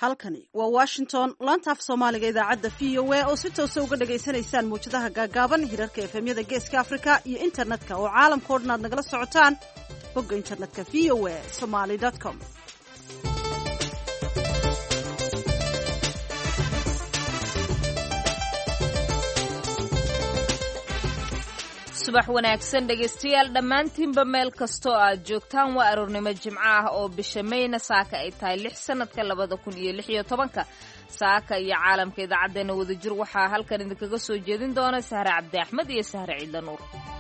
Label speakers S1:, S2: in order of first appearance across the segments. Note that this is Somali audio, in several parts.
S1: halkani waa Washington laanta af Soomaaliga idaacadda VOA oo si toos ah uga dhageysanaysaan muujadaha gaagaaban hirarka FM-yada Geeska Afrika iyo internetka oo caalamka oo dhan aad nagala socotaan bogga internetka voasomali.com.
S2: subax wanaagsan dhegaystayaal dhammaantiinba meel kastoo aad joogtaan waa aroornimo jimco ah oo bisha Mayna saaka ay tahay 6 sanadka 2016 saaka iyo caalamka idaacadeena wadajir waxaa halkan idinkaga soo jeedin doona Sahra Cabdi Axmed iyo Sahra Ciidla Nuur.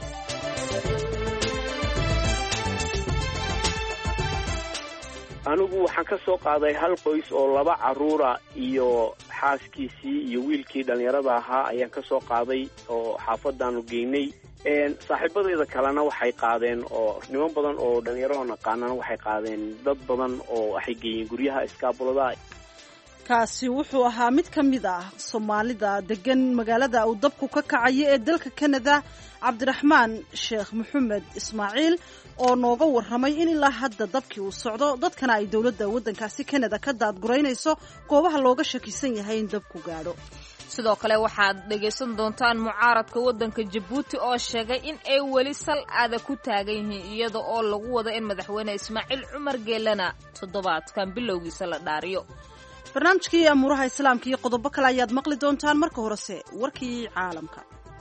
S3: anigu waxaan ka soo qaaday hal qoys oo 2 caruura iyo xaaskiisii iyo wiilkii dhalinyarada ahaa ayaan ka soo qaaday oo xaafadaanu geynay saaxiibadeeda kalena waxay qaadeen oo niman badan oo dhalinyaro naqaanana waxay qaadeen dad badan oo waxay geeyeen guryaha iskaabulada.
S1: kaasi wuxuu ahaa mid ka mid ah Soomaalida degan magaalada uu dabku ka kacay ee dalka Canada Cabdiraxmaan Sheekh Maxamed Ismaaciil oo nooga warramay in ilaa hadda dabkii uu socdo dadkana ay dawladda waddankaasi Canada ka daadgureynayso goobaha looga shakisan yahay in dabku gaadho.
S2: sidoo kale waxaad dhageysan doontaan mucaaradka waddanka Djibouti oo sheegay in ay weli sal adag ku taagan yihiin iyada oo lagu wado in madaxweyne Ismaaciil Cumar Geelana toddobaadkan bilowgiisa la dhaariyo.
S1: barnaamijkii amuuraha islaamka iyo qodobo kale ayaad maqli doontaan marka horese warkii caalamka.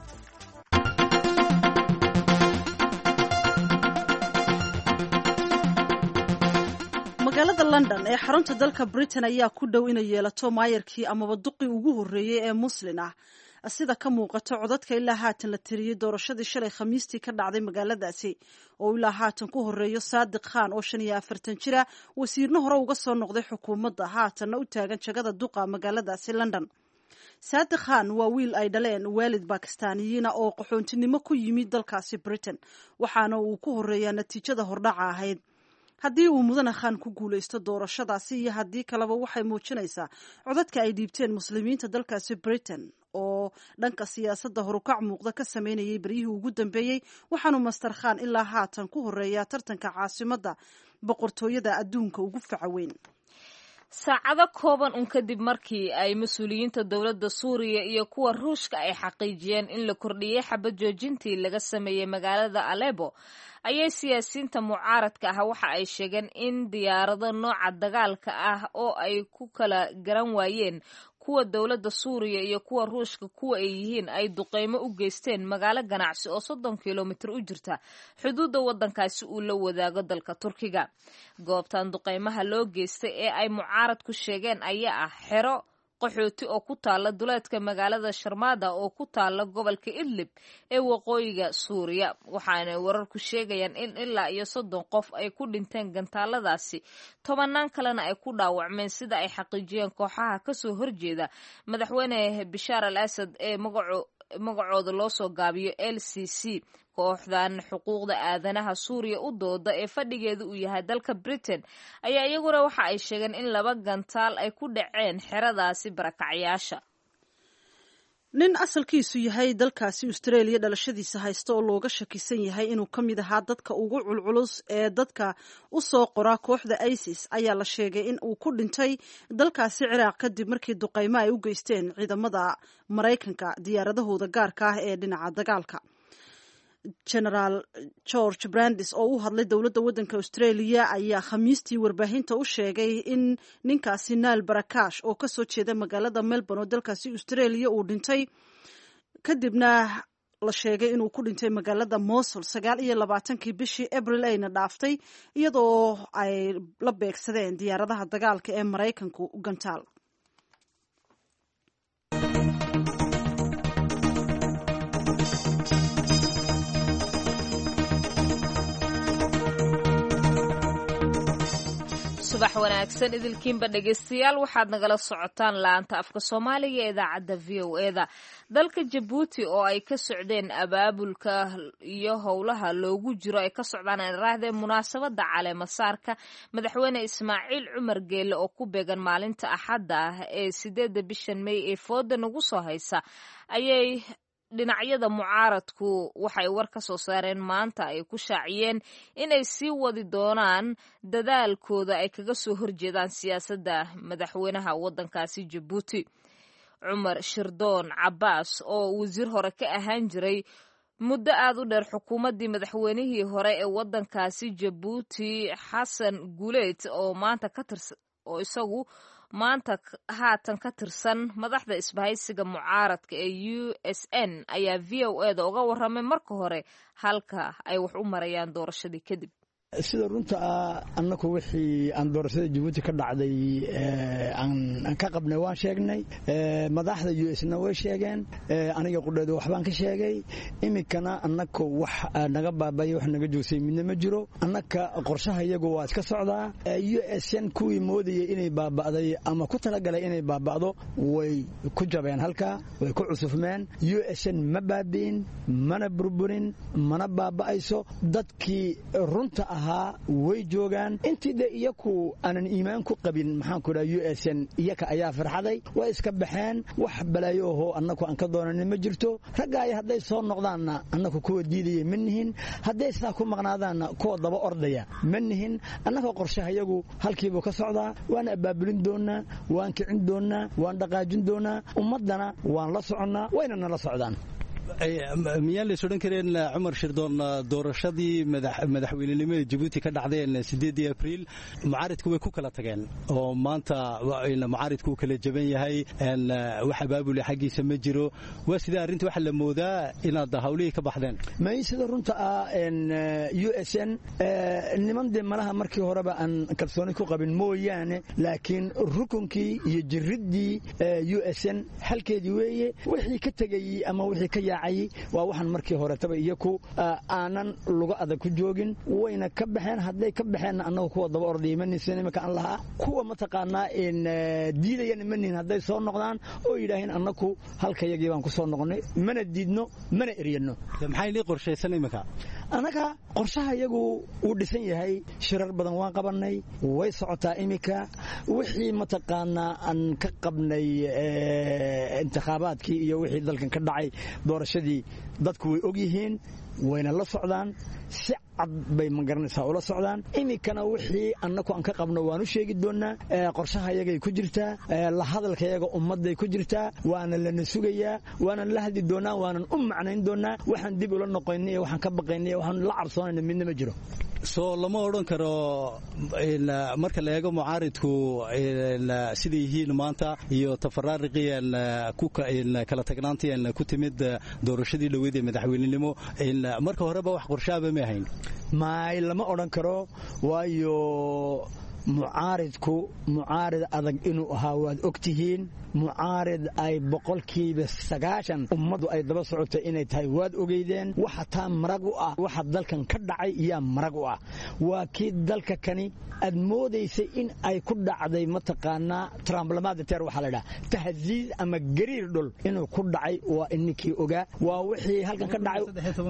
S1: magaalada London ee xarunta dalka Britain ayaa ku dhow inay yeelato maayarkii amaba duqii ugu horeeyay ee Muslim ah sida ka muuqato codadka ilaa haatan la tiriyay doorashadii shalay Khamiistii ka dhacday magaaladaasi oo ilaa haatan ku horeeyo Saadiq Khan oo 45 jira wasiirna hore uga soo noqday xukuumadda haatanna u taagan jagada duqa magaaladaasi London. Saadiq Khan waa wiil ay dhaleen waalid Bakistaaniyiin oo qaxoontinimo ku yimid dalkaasi Britain waxaana uu ku horeeyaa natiijada hordhaca ahayd. haddii uu mudane Khan ku guulaysto doorashadaasi iyo haddii kaleba waxay muujinaysaa codadka ay dhiibteen muslimiinta dalkaasi Britain oo dhanka siyaasadda horukac muuqda ka sameynayay baryihii ugu dambeeyey waxaanu Master Khan ilaa haatan ku horeeyaa tartanka caasimadda boqortooyada adduunka ugu faca weyn.
S2: saacado kooban kadib markii ay mas'uuliyiinta dawladda Suuriya iyo kuwa Ruushka ay xaqiijiyeen in la kordhiyay xabad joojintii laga sameeyay magaalada Aleppo ayay siyaasiyiinta mucaaradka ah waxa ay sheegeen in diyaarado nooca dagaalka ah oo ay ku kala garan waayeen kuwa dawladda Suuriya iyo kuwa Ruushka kuwa ay yihiin ay duqeymo u geysteen magaalo ganacsi oo 30 kilomitir u jirta xuduudda waddankaasi uu la wadaago dalka Turkiga. goobtan duqeymaha loo geystay ee ay mucaaradku sheegeen ayaa ah xero qaxooti oo ku taala duleedka magaalada Sharmada oo ku taala gobolka Idlib ee waqooyiga Suuriya waxaana wararku sheegayaan in ilaa iyo 30 qof ay ku dhinteen gantaaladaasi 10 kalena ay ku dhaawacmeen sida ay xaqiijiyeen kooxaha ka soo horjeeda madaxweyne Bashar al-Assad ee magacooda loo soo gaabiyo LCC. kooxdan xuquuqda aadanaha Suuriya u dooda ee fadhigeedu uu yahay dalka Britain ayaa iyaguna waxa ay sheegeen in 2 gantaal ay ku dhaceen xeradaasi barakacyaasha.
S1: nin asalkiisu yahay dalkaasi Australia dhalashadiisa haysta oo looga shakisan yahay inuu ka mid ahaa dadka ugu culculus ee dadka u soo qora kooxda ISIS ayaa la sheegay in uu ku dhintay dalkaasi Ciraaq kadib markii duqeymo ay u geysteen ciidamada Mareykanka diyaaradahooda gaarka ah ee dhinaca dagaalka. General George Brandis oo u hadlay dawladda waddanka Australia ayaa Khamiistii warbaahinta u sheegay in ninkaasi Naal Barakash oo ka soo jeeda magaalada Melbourne oo dalkaasi Australia uu dhintay kadibna la sheegay inuu ku dhintay magaalada Mosul 29kii bishii April ayna dhaaftay iyadoo ay la beegsadeen diyaaradaha dagaalka ee Mareykanku gantaal.
S2: subax wanaagsan idilkiinba dhageystayaal waxaad nagala socotaan laanta afka Soomaaliga ee idaacadda VOA-da. dalka Djibouti oo ay ka socdeen abaabulka iyo howlaha loogu jiro ay ka socdaan raadeen munaasabada caleema saarka madaxweyne Ismaaciil Cumar Geele oo ku beegan maalinta Axadda ah ee 8 bishan May ee fooda nagu soo haysa ayay dhinacyada mucaaradku waxay war ka soo saareen maanta ay ku shaaciyeen inay sii wadi doonaan dadaalkooda ay kaga soo horjeedaan siyaasadda madaxweynaha waddankaasi jabuuti. cumar shirdoon cabbaas oo wasiir hore ka ahaan jiray muddo aad u dheer xukuumaddii madaxweynihii hore ee waddankaasi jabuuti xasan guleed oo isagu maanta haatan ka tirsan madaxda isbahaysiga mucaaradka ee USN ayaa VOA da uga warramay marka hore halka ay wax u marayaan doorashadii kadib.
S4: sida runta annagu wixii aan doorashada Djibouti ka dhacday aan ka qabnay waan sheegnay madaxda US-na way sheegeen aniga qudheedo waxbaan ka sheegay imikana annagu wax naga baabay wax naga joogay midna ma jiro annaka qorshaha iyagu waa iska socdaa US-n kuwii moodayay inay baaba'day ama ku talagalay inay baaba'do way ku jabeen halka way ku cusufmeen US-n ma baabiin mana burburin mana baaba'ayso dadkii runta way joogaan intii iyaku aanan iimaan ku qabin maxaan ku dhahay USN iyaka ayaa farxaday way iska baxeen wax balaayo oo annagu aan ka doonanin ma jirto raggaay hadday soo noqdaanna annagu kuwa diidayay manihin hadday saa ku maqnaadaanna kuwa daba ordaya manihin annaga qorshahayagu halkiiba ka socdaa waan abaabulin doonaa waan kicin doonaa waan dhaqaajin doonaa ummadana waan la soconaa wayna nala socdaan
S5: miyaan la soo kareen Cumar Shirdoon doorashadii madaxweynenimada Djibouti ka dhacday 8 Abriil mucaaradku way ku kala tageen oo maanta mucaaradku kala jaban yahay wax abaabul xaqiisa ma jiro waa sida arinta waxa la moodaa inaad hawlihii ka baxdeen
S4: ma sida runta USN niman de malaha markii horeba aan kalsooni ku qabin mooyaane laakiin rukunkii iyo jiridii USN halkeedii weeye wixii ka tagay ama wixii ka waa waxaan markii hore taba iyaku aanan luga adag ku joogin wayna ka baxeen hadday ka baxeen annagu kuwa daba ordayay manisan imika aan lahaa kuwa mataqaanaa in diidayaan manin hadday soo noqdaan oo yidhaaheen annagu halkayagii baan ku soo noqonay mana diidno mana eriyano
S5: maxay li qorshaysan imika
S4: anaga qorshaha iyagu uu dhisan yahay shirar badan waan qabanay way socotaa imika wixii mataqaanaa aan ka qabnay intikhabaadkii iyo wixii dalkan ka dhacay doorashadii dadku way og yihiin wayna la socdaan si cad bay magaranaysaa ula socdaan imikana wixii annagu aan ka qabno waan u sheegi doonaa qorshaha iyagay ku jirtaa la hadalka iyaga ummaday ku jirtaa waana lana sugayaa waana la hadli doonaa waanan u macnayn doonaa waxaan dib ula noqoynay iyo waxaan ka baqaynay waxaan la cabsoonayna midna ma jiro
S5: soo lama odhan karo marka la eego mucaaridku sida yihiin maanta iyo tafaraaruqiyeen kala tagnaantii ku timid doorashadii dhaweyd ee madaxweynenimo marka horeba wax qorshaaba ma ahayn
S4: maay lama odhan karo waayo mucaaridku mucaarid adag inuu ahaa waad ogtihiin mucaarid ay 90% ummadu ay daba socotay inay tahay waad ogeydeen waxa taa marag u ah waxa dalkan ka dhacay iyo marag u ah waa kii dalka kani aad moodaysay in ay ku dhacday mataqaanaa tremblement de terre waxa la yiraahdaa tahziid ama gariir dhul inuu ku dhacay waa inkii ogaa waa wixii halkan ka dhacay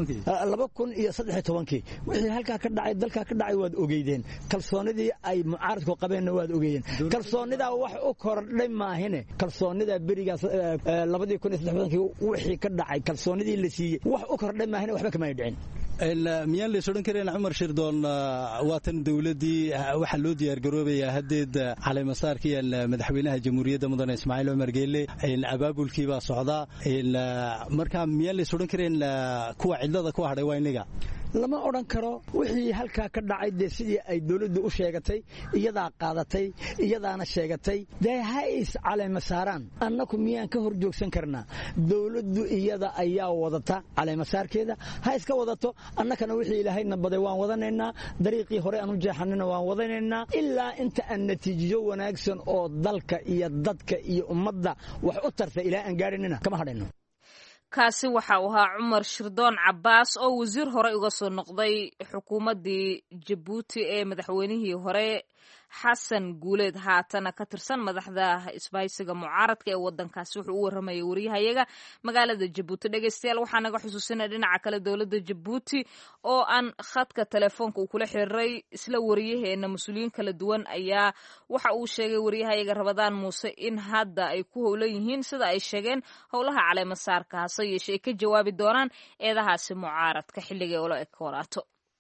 S4: 2013 wixii halka ka dhacay dalka ka dhacay waad ogeydeen kalsoonidii ay mucaaridku qabeen waad ogeeyeen kalsoonida wax u kordhay maahine kalsoonida berigaas 2013 wixii ka dhacay kalsoonidii la siiyay wax u kordhay maahine waxba kama dhicin
S5: miyaan la soo kareen Cumar Shirdoon waatan dawladii waxa loo diyaar garoobayaa hadeed caleemasaarkii madaxweynaha jamhuuriyadda mudane Ismaaciil Umar Geelle abaabulkii baa socda marka miyaan la soo kareen kuwa cidlada ku hadhay waa inaga
S4: lama odhan karo wixii halka ka dhacay sidii ay dawladdu u sheegatay iyada qaadatay iyadaana sheegatay hays caleemasaaraan annagu miyaan ka hor joogsan karnaa dawladdu iyada ayaa wadata caleemasaarkeeda ha iska wadato annakana wixii ilaahayna baday waan wadanaynaa dariiqii hore aan u jeexanina waan wadanaynaa ilaa inta aan natiijo wanaagsan oo dalka iyo dadka iyo ummadda wax u tarta ilaa aan gaarinina kama hadhayno
S2: kaasi waxa uu ahaa Cumar Shirdoon Cabbaas oo wasiir hore uga soo noqday xukuumaddii Djibouti ee madaxweynihii hore xasan guuleed haatana ka tirsan madaxda isbahaysiga mucaaradka ee wadankaasi wuxuu u waramayay wariyahayaga magaalada jabuuti. dhegeystayaal waxaa naga xusuusinaya dhinaca kale dowladda jabuuti oo aan khadka telefoonka uu kula xiriiray isla wariyaheena mas-uuliyiin kala duwan ayaa waxa uu sheegay wariyahayaga Rabadaan Muuse in hadda ay ku howlan yihiin sida ay sheegeen howlaha caleemasaarka hase yeeshee ay ka jawaabi doonaan eedahaasi mucaaradka xilliga ula ekoraato.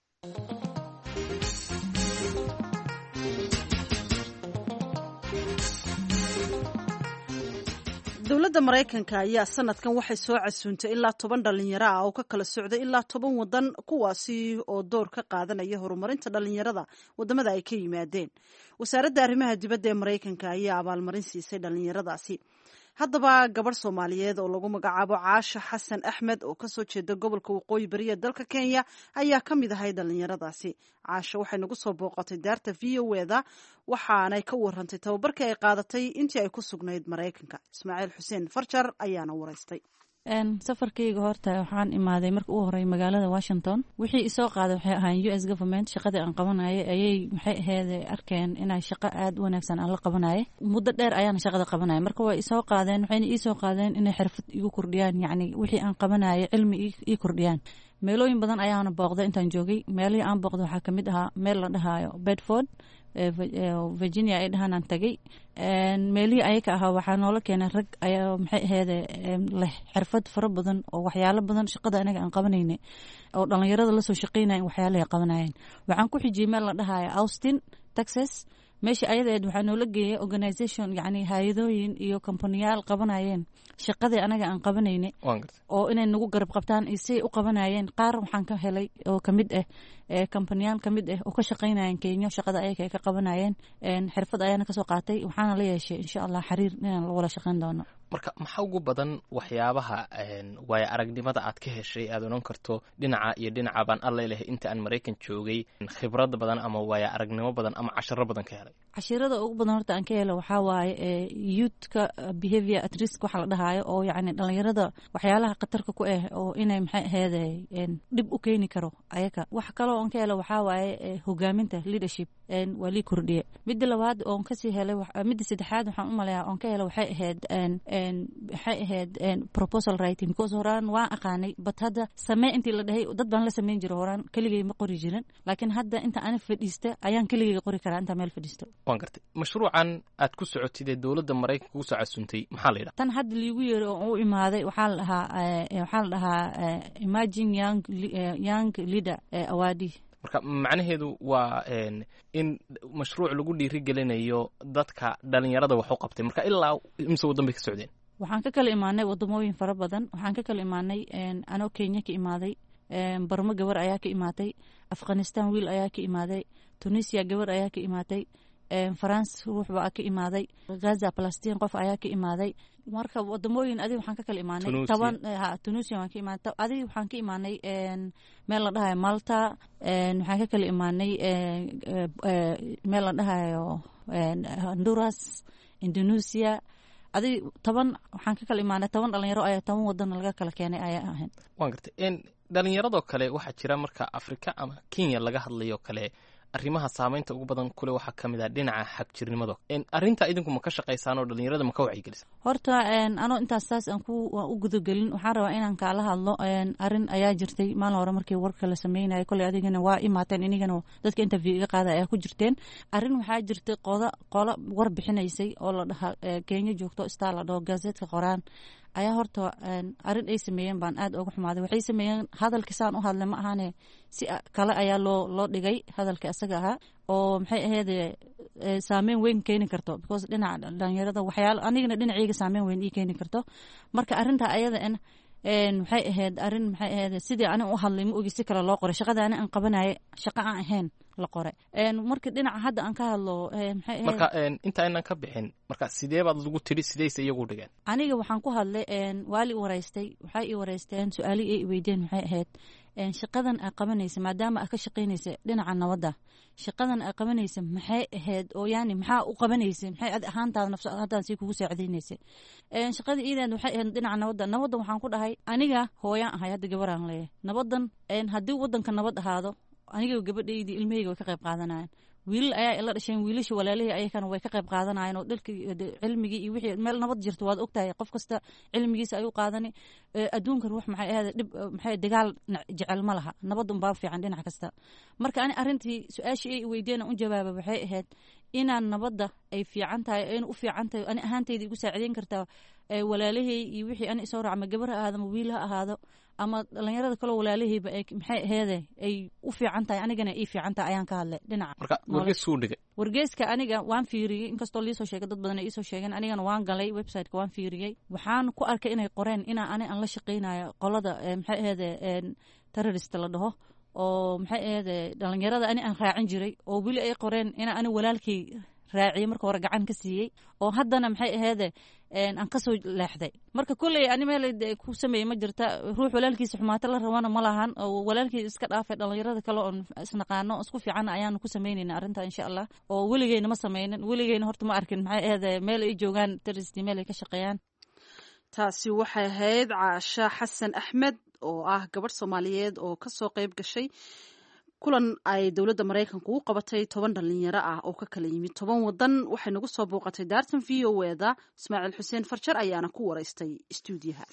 S1: dowladda Mareykanka ayaa sanadkan waxay soo casuuntay ilaa 10 dhalinyaro ah oo ka kala socday ilaa 10 wadan kuwaasi oo door ka qaadanaya horumarinta dhalinyarada wadamada ay ka yimaadeen. wasaaradda arrimaha dibadda ee Mareykanka ayaa abaalmarin siisay dhalinyaradaasi. haddaba gabadh Soomaaliyeed oo lagu magacaabo Caasha Xasan Axmed oo ka soo jeeda gobolka Waqooyi Bari ee dalka Kenya ayaa ka mid ahay dhalinyaradaasi. Caasha waxay nagu soo booqatay daarta VOA-da waxaanay ka warantay tababarkii ay qaadatay intii ay ku sugnayd Mareykanka. Ismaaciil Xuseen Farjar ayaana waraystay.
S6: safarkayga horta waxaan imaaday marka ugu horey magaalada Washington. wixii isoo qaaday waxay ahayn US government shaqadii aan qabanayay ayay maxay ahayd arkeen inay shaqo aad u wanaagsan aan la qabanayay. muddo dheer ayaan shaqada qabanayay. marka way isoo qaadeen waxayna ii soo qaadeen inay xirfad igu kordhiyaan yacni wixii aan qabanayay cilmi ii kordhiyaan. meelooyin badan ayaana booqday intaan joogay. meelihii aan booqday waxaa kamid ahaa meel la dhahayo Bedford Virginia ay dhahanaan tagay. meelihii ayaka ahaa waxaa noola keenay rag ayaa maxay ahayd leh xirfad fara badan oo waxyaalo badan shaqada anaga aan qabanaynay oo dhalinyarada la soo shaqeynayeen waxyaalahay qabanayeen. waxaan ku xijiyay meel la dhahayo Austin Texas. meesha ayadeed waxaa noola geeyay organisation yacni hay'adooyin iyo kompaniyaal qabanayeen shaqadii anaga aan qabanaynay oo inay nagu garab qabtaan isay u qabanayeen. qaar waxaan ka helay oo kamid ah kompaniyaal kamid ah oo ka shaqeynayeen Kenya shaqada ayaga ay ka qabanayeen. xirfad ayaana kasoo qaatay waxaana la yeeshay insha Allah xiriir inaan wada shaqeyn doono.
S7: marka maxaa ugu badan waxyaabaha waaya aragnimada aad ka heshay aad oran karto dhinaca iyo dhinaca baan alla leeyahay inta aan Mareykan joogay khibrad badan ama waaya aragnimo badan ama casharo badan ka helay?
S6: cashirada ugu badan horta aan ka helo waxaa waaye youthka behavior at risk waxa la dhahayo oo yacni dhalinyarada waxyaalaha khatarka ku ah oo inay maxay ahayd dhib u keeni karo ayaga. wax kaloo aan ka helo waxaa waaye hogaaminta leadership waa lii kordhiye. midda labaad oon kasii helay midda saddexaad waxaan u maleeyaa oon ka helo waxay ahayd proposal writing because horaan waan aqaanay but hadda samee intii la dhahay dad baan la sameyn jiray horaan keligay ma qori jirin laakiin hadda inta aan fadhiista ayaan keligay qori karaa inta meel fadhiisto.
S7: waan gartay. mashruucan aad ku socotid ee dowladda Mareykanka ku soo casuuntay maxaa la yiraahdaa?
S6: tan hadda liigu yeeray oo u imaaday waxaa la dhahaa Emerging Young Leader Award.
S7: marka macnaheedu waa in mashruuc lagu dhiirigelinayo dadka dhalinyarada wax u qabtay. marka ilaa imse wadan bay ka socdeen?
S6: waxaan ka kala imaanay wadamooyin fara badan. waxaan ka kala imaanay anoo Kenya ka imaaday, Barmo gabar ayaa ka imaatay, Afghanistan wiil ayaa ka imaaday, Tunisia gabar ayaa ka imaatay, France ruux baa ka imaaday, Gaza Palestine qof ayaa ka imaaday. marka wadamooyin adiga waxaan ka kala imaanay 10 Tunisia waan ka imaanay adiga waxaan ka imaanay meel la dhahayo Malta. waxaan ka kala imaanay meel la dhahayo Honduras, Indonesia. adiga 10 waxaan ka kala imaanay 10 dhalinyaro ayaa 10 wadan laga kala keenay ayaa ahayn.
S7: waan gartay. dhalinyaradoo kale waxaa jira marka Afrika ama Kenya laga hadlayo kale arrimaha saameynta ugu badan kule waxaa kamid ah dhinaca xagjirnimada. arinta idinku ma ka shaqaysaan oo dhalinyarada ma ka wacyigelisaan?
S6: horta anoo intaas saas aan u gudagelin waxaan rabaa inaan kaala hadlo arin ayaa jirtay maalin hore markii warka la sameynayay koley adigana waa imaateen inigana dadka interview iga qaada ayaa ku jirteen. arin waxaa jirtay qola war bixinaysay oo la dhaha Kenya joogto star la dhaho gazetka qoraan ayaa horta arin ay sameeyeen baan aad uga xumaaday. waxay sameeyeen hadalkii saan u hadlay ma ahaane si kale ayaa loo dhigay hadalkii asaga ahaa oo maxay ahayd saameyn weyn keeni karto because dhinaca dhalinyarada waxyaalo anigana dhinacayga saameyn weyn ii keeni karto. marka arinta ayada waxay ahayd arin maxay ahayd sidii ani u hadlay ma ogi si kale loo qoray shaqada ani aan qabanayay shaqo aan ahayn la qoray. marka dhinaca hadda aan ka hadlo maxay ahayd
S7: marka inta aanan ka bixin marka sidee baad lagu tiri sidayse iyagu dhigeen?
S6: aniga waxaan ku hadlay waali wareystay waxay ii wareysteen su'aali ay weydeen waxay ahayd shaqadan ay qabanaysa maadaama ay ka shaqeynaysa dhinaca nabadda shaqadan ay qabanaysa maxay ahayd oo yani maxaa u qabanaysa maxay ahaantaada nafsadaada si kugu saacideynaysa shaqada iidan waxay ahayd dhinaca nabadda waxaan ku dhahay aniga hooyaan ahay hadda gabaraan leeyahay nabadan haddii wadanka nabad ahaado aniga gabadhaydii ilmahayga way ka qayb qaadanayaan wiilal ayaa ila dhasheen wiilasha walaalihii ayakana way ka qayb qaadanayeen oo dalkii cilmigii iyo wixii meel nabad jirto waad ogtahay qof kasta cilmigiisa ayuu qaadani adduunkan wax maxay ahayd dhib maxay dagaal jecel ma laha nabad un baa fiican dhinac kasta marka ani arrintii su-aashii ay weydiina u jawaaba waxay ahayd inaan nabadda ay fiican tahay ayna u fiican tahay ani ahaantayda igu saacideyn kartaa walaalihii iyo wixii ani isoo raac ama gabar ha ahaado ama wiil ha ahaado ama dhalinyarada kaloo walaalihayba maxay aheede ay u fiican tahay anigana ii fiican tahay ayaan ka hadlay dhinaca
S7: marka wargeeskuu dhigay
S6: wargeeska aniga waan fiiriyey inkastoo liisoo sheegay dad badan ay iisoo sheegeen anigana waan galay websiteka waan fiiriyey waxaan ku arkay inay qoreen ani aan la shaqaynayo qolada maxay aheede terrorist la dhaho oo maxay aheede dhalinyarada ani aan raacin jiray oo weli ay qoreen inaa ani walaalkay raaciyey marka hore gacan ka siiyey oo haddana maxay aheede aan kasoo leexday marka kolley ani meel ku sameeyey ma jirta ruux walaalkiisa xumaato la rabana ma lahan oo walaalkii iska dhaafay dhalinyarada kale oon isnaqaano isku fiican ayaanu ku samaynayna arrinta insha allah oo weligeyna ma samaynin weligeyna horta ma arkin maxay aheede meel ay joogaan terrorist meel ay ka shaqeeyaan
S1: taasi waxay ahayd caasha xasan axmed oo ah gabadh soomaaliyeed oo kasoo qayb gashay kulan ay dowladda maraykanku u qabatay 10 dhalinyaro ah oo ka kala yimid 10 wadan waxay nagu soo booqatay daartan v o eda ismaaciil xuseen farjar ayaana ku waraystay istuudiyaha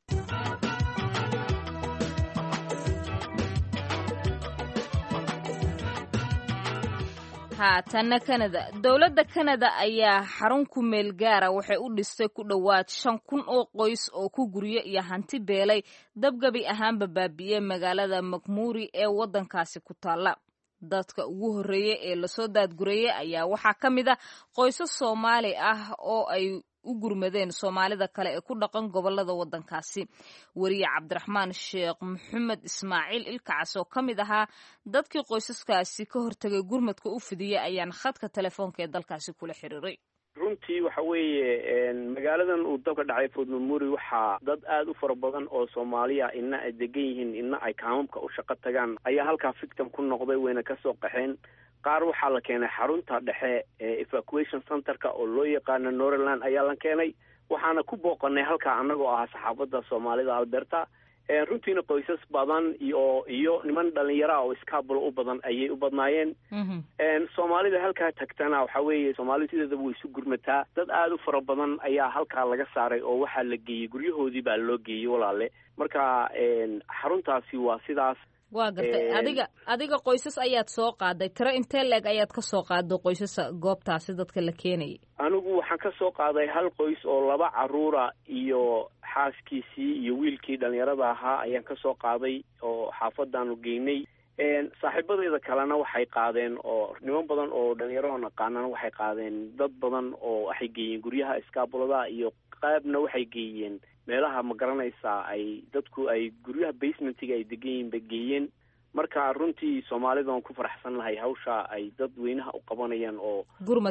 S2: haatanna kanada dowladda kanada ayaa xarun ku meel gaara waxay u dhistay ku dhowaad 5,000 oo qoys oo ku guryo iyo hanti beelay dabgabi ahaanba baabi'iyey magaalada macmuri ee waddankaasi ku taalla dadka ugu horreeyey ee lasoo daadgureeyey ayaa waxaa ka mid ah qoysas Soomaali ah oo ay u gurmadeen Soomaalida kale ee ku dhaqan gobolada waddankaasi wariye Cabdiraxmaan Sheekh Maxamed Ismaaciil Ilkaas oo kamid ahaa dadkii qoysaskaasi ka hortagay gurmadka u fidiyay ayaan khadka telefoonka ee dalkaasi kula xiriiray
S3: runtii waxa weeye magaaladan uu dabka dhacay Fort McMurray waxaa dad aad u fara badan oo Soomaaliya inna ay degan yihiin inna ay kaamamka u shaqo tagaan ayaa halkaa victim ku noqday wayna ka soo qaxeen qaar waxaa la keenay xarunta dhexe ee evacuation centerka oo loo yaqaano Northland ayaa la keenay waxaana ku booqanay halkaa anagoo ah saxaafadda Soomaalida Alberta runtiina qoysas badan iyo niman dhalinyaro oo iskaabul u badan ayay u badnaayeen Soomaalida halkaa tagtana waxa weeye Soomaalidu sideedaba way isu gurmataa dad aad u fara badan ayaa halkaa laga saaray oo waxaa la geeyey guryahoodii baa loo geeyey walaale marka xaruntaasi waa sidaas
S2: waa gartay adiga qoysas ayaad soo qaaday tiro intee leeg ayaad ka soo qaaday qoysasa goobtaasi dadka la keenayay
S3: anigu waxaan ka soo qaaday hal qoys oo 2 caruura iyo xaaskiisii iyo wiilkii dhalinyarada ahaa ayaan ka soo qaaday oo xaafadaanu geynay saaxiibadeeda kalena waxay qaadeen oo niman badan oo dhalinyaro naqaanana waxay qaadeen dad badan oo waxay geeyeen guryaha iskaabulada iyo qaybna waxay geeyeen meelaha ma garanaysaa ay dadku ay guryaha basementiga ay degan yihiin bay geeyeen marka runtii Soomaalida aan ku faraxsan lahay hawsha ay dad weynaha u qabanayaan oo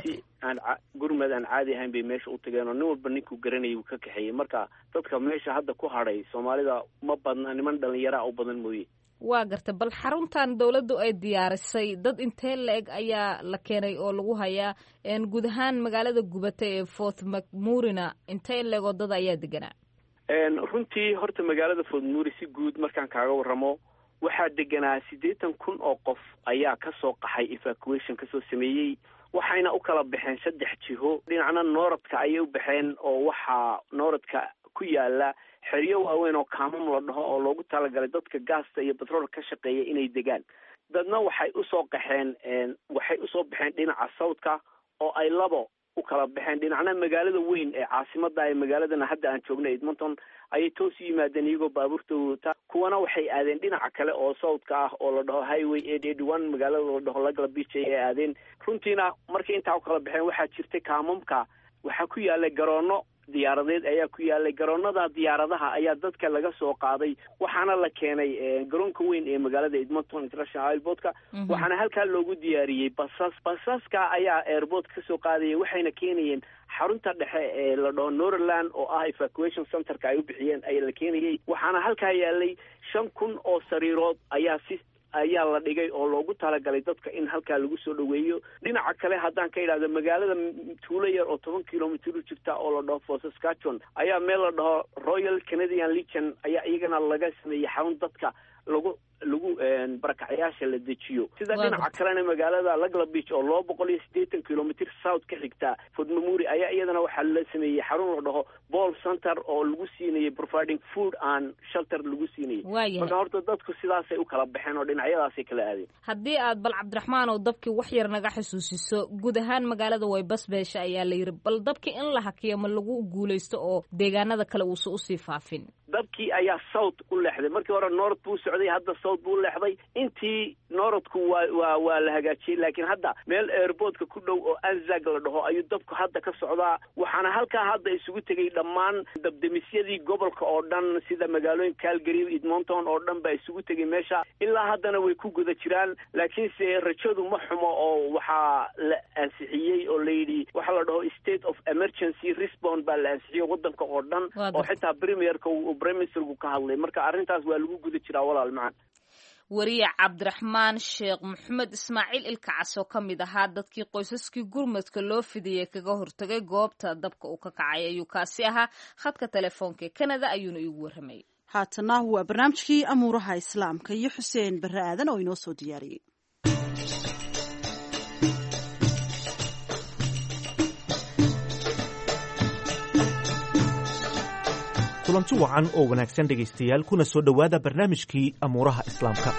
S3: gurmad aan caadi ahayn bay meesha u tageen oo nin walba ninkuu garanayay uu ka kaxeeyey marka dadka meesha hadda ku hadhay Soomaalida ma badna niman dhalinyaro u badan mooyee
S2: waa gartay bal xaruntan dawladdu ay diyaarisay dad intee leeg ayaa la keenay oo lagu hayaa guud ahaan magaalada gubatay ee Fort McMurrayna intee leeg oo dad ayaa deganaa
S3: runtii horta magaalada Fort McMurray si guud markaan kaaga warramo waxaa deganaa 80,000 oo qof ayaa ka soo qaxay evacuation ka soo sameeyey waxayna u kala baxeen 3 jiho dhinacna nooradka ayay u baxeen oo waxaa nooradka ku yaala xeryo waaweyn oo kaamam la dhaho oo loogu talagalay dadka gaasta iyo petrol ka shaqeeya inay degaan dadna waxay u soo baxeen dhinaca southka oo ay labo u kala baxeen dhinacna magaalada weyn ee caasimadda ee magaaladana hadda aan joogno Edmonton ayay toos yimaadeen iyagoo baabuurta wata kuwana waxay aadeen dhinaca kale oo southka ah oo la dhaho highway 881 magaalada la dhaho Lagla Beach ay aadeen runtiina markay intaa u kala baxeen waxaa jirtay kaamamka waxaa ku yaalay garoono diyaaradeed ayaa ku yaalay garoonada diyaaradaha ayaa dadka laga soo qaaday waxaana la keenay garoonka weyn ee magaalada Edmonton International Airport-ka waxaana halkaa loogu diyaariyey basaska ayaa airport ka soo qaadayay waxayna keenayeen xarunta dhexe ee la dhaho Northland oo ah evacuation centerka ay u bixiyeen ayaa la keenayay waxaana halkaa yaalay 5,000 oo sariirood ayaa la dhigay oo loogu talagalay dadka in halkaa lagu soo dhaweeyo dhinaca kale haddaan ka idhaahdo magaalada tuulo yar oo 10 kilomitir u jirta oo la dhaho Fort Saskatchewan ayaa meel la dhaho Royal Canadian Legion ayaa iyagana laga sameeyey xarun dadka lagu barakacyaasha la dejiyo. Sida dhinaca kalena magaalada Lagla Beach oo 280 kilomitir south ka xigta Fort McMurray ayaa iyadana waxaa la sameeyey xarun la dhaho Ball Center oo lagu siinayay providing food and shelter lagu siinayay. Marka horta dadku sidaasay u kala baxeen oo dhinacyadaasay kala aadeen.
S2: Haddii aad bal Cabdiraxmaan oo dabkii wax yar naga xasuusiso guud ahaan magaalada way basbeesha ayaa la yiri bal dabkii in la hakiyo ma lagu guuleysto oo deegaanada kale uu soo usii faafin.
S3: dabkii ayaa south u leexday markii hore north buu socday hadda south buu leexday intii northku waa la hagaajiyay laakiin hadda meel airportka ku dhow oo Anzac la dhaho ayuu dabku hadda ka socdaa waxaana halkaa hadda isugu tegay dhammaan dabdemisyadii gobolka oo dhan sida magaalooyin Calgary iyo Edmonton oo dhan baa isugu tegay meesha ilaa haddana way ku guda jiraan laakiin se rajadu ma xumo oo waxaa la ansixiyay oo la yidhi waxa la dhaho state of emergency response baa la ansixiyay waddanka oo dhan oo xitaa premierka bremisterku ka hadlay marka arrintaas waa lagu guda jiraa walaal macaan
S2: wariye Cabdiraxmaan Sheekh Maxamed Ismaaciil Ilkacaas oo kamid ahaa dadkii qoysaskii gurmadka loo fidiyay kaga hortagay goobta dabka uu ka kacay ayuu kaasi ahaa khadka telefoonka Canada ayuuna igu warramay
S1: haatana waa barnaamijkii amuuraha islaamka iyo Xuseen Barre Aadan oo inoo soo diyaariyay
S8: kulanti wacan oo wanaagsan dhegaystayaal kuna soo dhowaada barnaamijkii amuuraha islaamka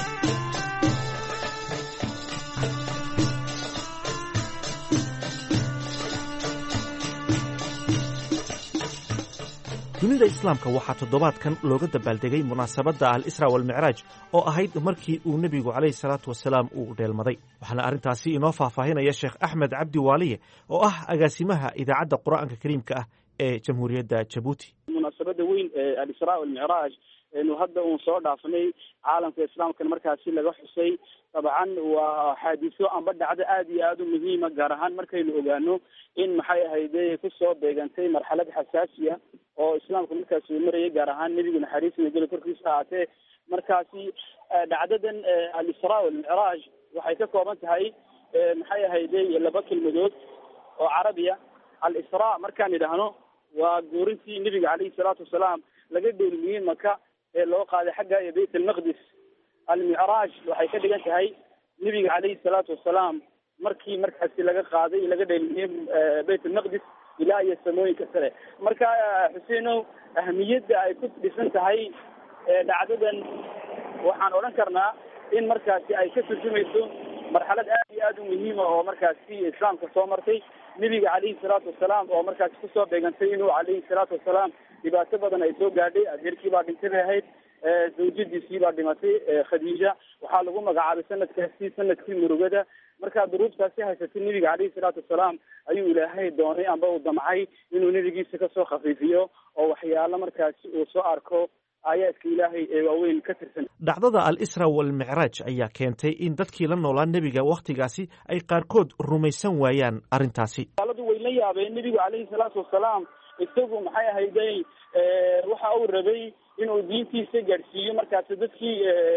S8: dunida islaamka waxaa toddobaadkan looga dabaaldegay munaasabadda al-isra walmicraaj oo ahayd markii uu nebigu calayhi salaatu wasalaam uu dheelmaday waxaana arrintaasi inoo faahfaahinaya sheekh axmed cabdi waaliye oo ah agaasimaha idaacadda qur'aanka kariimka ah ee jamhuuriyadda Jabuuti
S9: munaasabada weyn ee al-isra walmicraaj inuu hadda uu soo dhaafnay caalamka islaamka markaasi laga xusay dabcan waa xaadiso amba dhacdo aad iyo aad u muhiima gaar ahaan markaynu ogaano in maxay ahayd ku soo beegantay marxalad xasaasiya oo islaamku markaasi uu marayay gaar ahaan nebiga naxariis iyo geli korkiisa ahaatee markaasi dhacdadan al-isra walmicraaj waxay ka kooban tahay maxay ahayd laba kelmadood oo carabiya al-isra markaan idhaahno waa guurintii nebiga calayhi salaatu wasalaam laga dheelmiyey maka ee loo qaaday xagga iyo bayt almaqdis almicraaj waxay ka dhigan tahay nebiga calayhi salaatu wasalaam markii markaasi laga qaaday laga dheelmiyey bayt almaqdis ilaa iyo samooyinka sare marka xuseenow ahamiyadda ay ku dhisan tahay dhacdadan waxaan odhan karnaa in markaasi ay ka turjumayso marxalad aad iyo aad u muhiima oo markaasi islaamka soo martay nebiga calayhi salaatu wasalaam oo markaasi kusoo beegantay inuu calayhi salaatu wasalaam dhibaato badan ay soo gaadhay adeerkii baa dhintay bay ahayd zawjadiisii baa dhimatay khadiija waxaa lagu magacaabay sanadkaasi sanadkii murugada markaa duruubtaasi haysatay nebiga calayhi salaatu wasalaam ayuu ilaahay doonay amba uu damcay inuu nebigiisa kasoo khafiifiyo oo waxyaalo markaasi uu soo arko aayaadka ilaahay ee waaweyn ka tirsan
S8: dhacdada al-isra walmicraaj ayaa keentay in dadkii la noolaa nebiga wakhtigaasi ay qaarkood rumaysan waayaan arrintaasi
S9: aladu way la yaabeen nebigu calayhi salaatu wasalaam isagu maxay ahayday waxa uu rabay inuu diintiisa gaadhsiiyo markaasi dadkii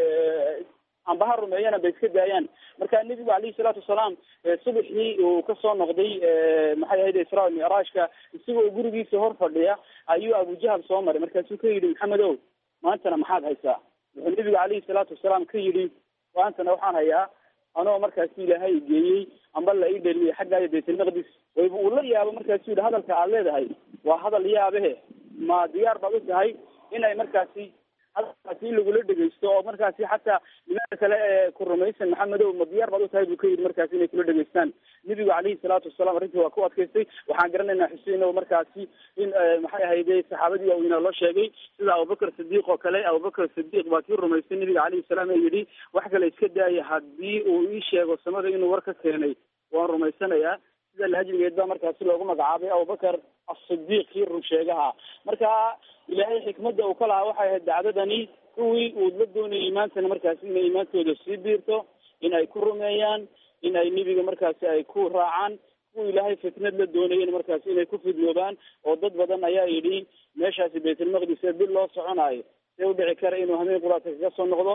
S9: amba ha rumeeyana bay iska daayaan marka nebigu calayhi salaatu wasalaam subaxii uu kasoo noqday maxay ahayd isra walmicraajka isagoo gurigiisa hor fadhiya ayuu abujahal soo maray markaasuu ka yidhi maxamedow maantana maxaad haysaa wuxuu nebigu calayhi salaatu wasalaam ka yidhi maantana waxaan hayaa anoo markaasi ilaahay geeyey amba la ii dheliyay xagga iyo baytulmaqdis wayba uu la yaabo markaasu yidhi hadalka aad leedahay waa hadal yaabehe ma diyaar baad u tahay inay markaasi hadalkaasi in lagula dhegeysto oo markaasi xataa nimanka kale ee ku rumaysan maxamedow ma diyaar baad u tahay buu ka yidhi markaasi inay kula dhegeystaan nebigu calayhi salaatu wasalaam arrintii waa ku adkaystay waxaan garanaynaa xusein oo markaasi in maxay ahayde saxaabadii waaweynaa loo sheegay sida abubakar sidiiq oo kale abubakar sidiiq baa kii rumaystay nebiga calayhi salaam ee yidhi wax kale iska daaya haddii uu ii sheego samada inuu war ka keenay waan rumaysanayaa sida lahajrigeed baa markaasi loogu magacaabay abubakar asidiiq kii run sheegaha marka ilaahay xikmadda uu ka lahaa waxay ahayd dacdadani kuwii uu la doonayay iimaankana markaasi inay iimaankooda sii biirto in ay ku rumeeyaan in ay nebiga markaasi ay ku raacaan kuwa ilaahay fitnad la doonayeen markaasi inay ku fidnoobaan oo dad badan ayaa yidhi meeshaasi baytulmaqdis ee bil loo soconaayo see u dhici kara inuu hameen quraadka kaga soo noqdo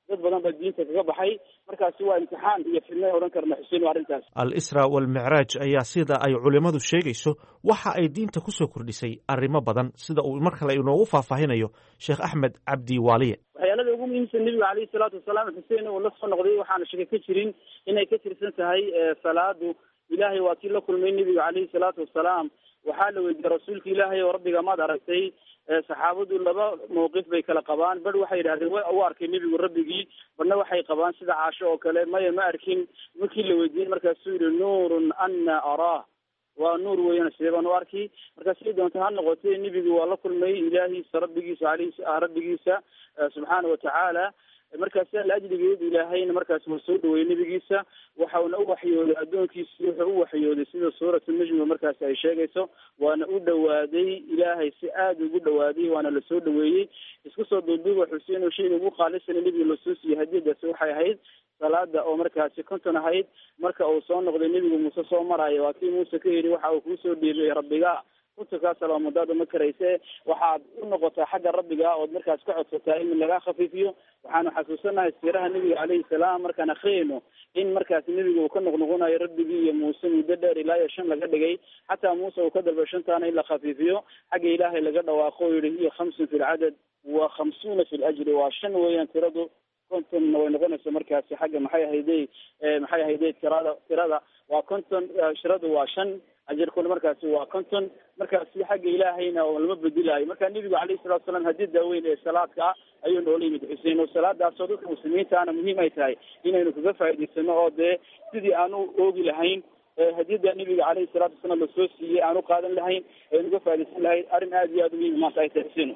S9: dad badan baa diinta kaga baxay markaasi waa imtixaan iyo fidnay odhan karna xuseen waa arrintaas.
S8: al-isra walmicraaj ayaa sida ay culimmadu sheegayso waxa ay diinta ku soo kordhisay arrimo badan sida uu mar kale inoogu faahfaahinayo sheekh axmed cabdi waaliye.
S9: waxyaalada ugu muhiimsan nebiga calayhi salaatu wasalaam xuseen uu la soo noqday waxaana shaka ka jirin inay ka tirsan tahay salaadu. ilaahay waa kii la kulmay nebiga calayhi salaatu wasalaam, waxaa la weydiiyey rasuulka ilaahay oo rabbiga maad aragtay? saxaabadu laba mawqif bay kala qabaan. bar waxay yidhahdeen u arkay nebigu rabbigii, barna waxay qabaan sida caasho oo kale maya ma arkin. markii la weydiiyey markaasuu yihi nuurun ana araah, waa nuur weeyaan sidee baan u arki. markaasay doonta ha noqotay nebigu waa la kulmay ilaahiisa rabbigiisa subxaana watacaala. markaas laajligeed ilaahayna markaas waa soo dhaweeyey nebigiisa, waxauna u waxyooday addoonkiisi wuxuu u waxyooday sida suuratu najmi markaas ay sheegayso, waana u dhawaaday ilaahay si aada ugu dhawaaday waana lasoo dhaweeyey. isku soo duuduuba xuseen oo shayga ugu qaalisana nebiga lasoo siiyey hadiyadaasi waxay ahayd salaada oo markaasi konton ahayd. marka uu soo noqday nebigu muuse soo maraayo waa kii muuse ka yidhi waxa uu kuusoo dhiibay rabbiga kuntukaa salaamadaada ma karayse waxaad u noqotaa xagga rabbiga ood markaas ka codsataa in laga khafiifiyo. waxaanu xasuusanahay siiraha nebiga calayhi salaam markaan akriyayno in markaas nebiga uu ka noqnoqonayo rabbigii iyo muuse muddo dheer ilaa iyo 5 laga dhigay, xataa muuse uu ka dalbay 5taana in la khafiifiyo xagga ilaahay laga dhawaaqo oo yidhi hiya 50 fi lcadad wa 50 fi lajri, waa 5 weeyaan tiradu, 50 way noqonaysa markaasi xagga maxay ahayday tirada waa 50, shiradu waa 5, ajirkuna markaasi waa 50. markaasi xagga ilaahayna oo lama bedelayo. marka nebigu calayhi salaatu wasalaam haddii daaweyn ee salaadka ah ayuu noola yimid xuseen, oo salaadaasoo dadka muslimiintaana muhiim ay tahay inaynu kaga faa'idaysano oo dee sidii aanu oogi lahayn hadiyada nebiga calayhi salaatu wasalaam lasoo siiyey aanu qaadan lahayn aynu ka faaidaysan lahayn. arrin aada iyo aada u muhiim maanta ay tahay xuseen.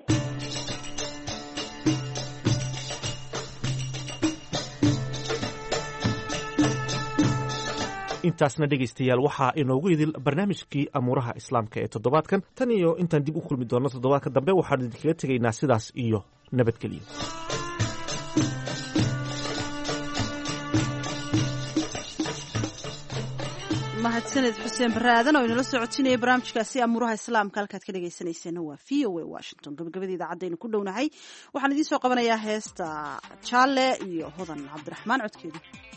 S8: intaasna dhegaystayaal waxaa inoogu idil barnaamijkii amuuraha islaamka ee toddobaadkan. tan iyo intaan dib u kulmi doonno toddobaadka dambe waxaanu idinkaga tegaynaa sidaas iyo nabadgelyo.
S1: mahadsaned xuseen barre aadan oo inala socotinaya barnaamijkaasi amuuraha islaamka. halkaad ka dhegaysanayseena waa v o a washington. gabagabada idaacadaynu ku dhownahay, waxaan idiin soo qabanayaa heesta jaalle iyo hodan cabdiraxmaan codkeedu.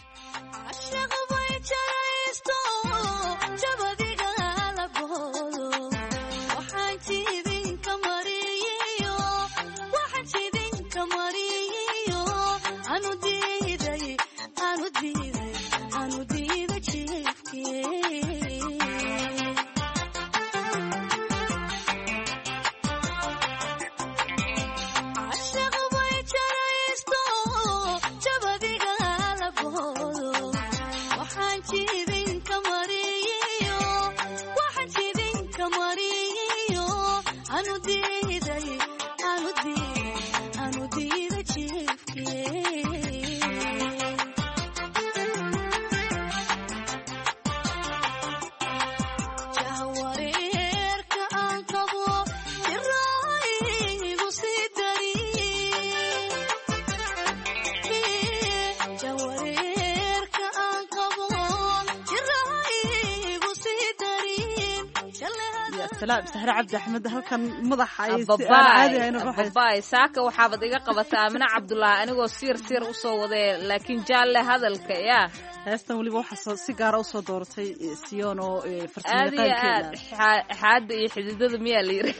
S1: sahre cabdi axmed halkan madaxa
S2: ay saaka waxaabad iga qabataa amina cabdulaahi anigoo siir usoo wadee laakiin jaalle hadalka yaa
S1: heestan weliba waxaa si gaara usoo dooratay siyoon oo
S2: aad iyo aad xaada iyo xididada miyaa la yiri.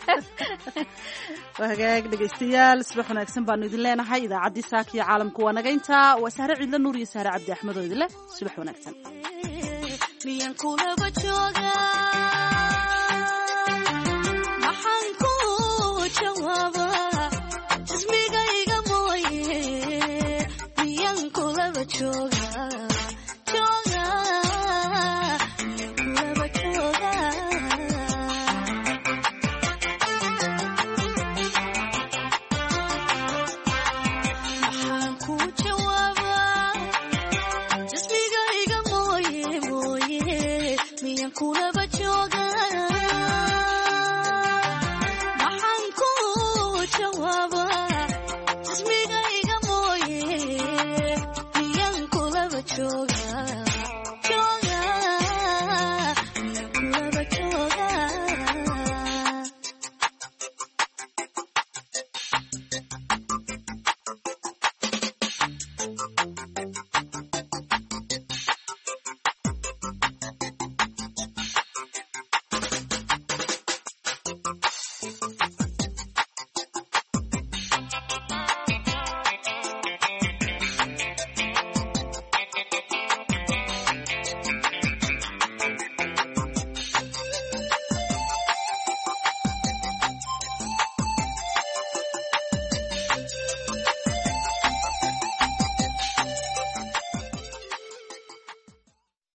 S1: waa hagaag dhegaystayaal subax wanaagsan baanu idin leenahay. idaacaddii saaka iyo caalamku waa naga intaa. waa sahre ciidla nuur iyo sahre cabdi axmed oo idinleh subax wanaagsan.
S10: jismigayga mooye miyan kulaba jooga maxaan ku jawaabaa jismigayga mooye miyan kulaba jooga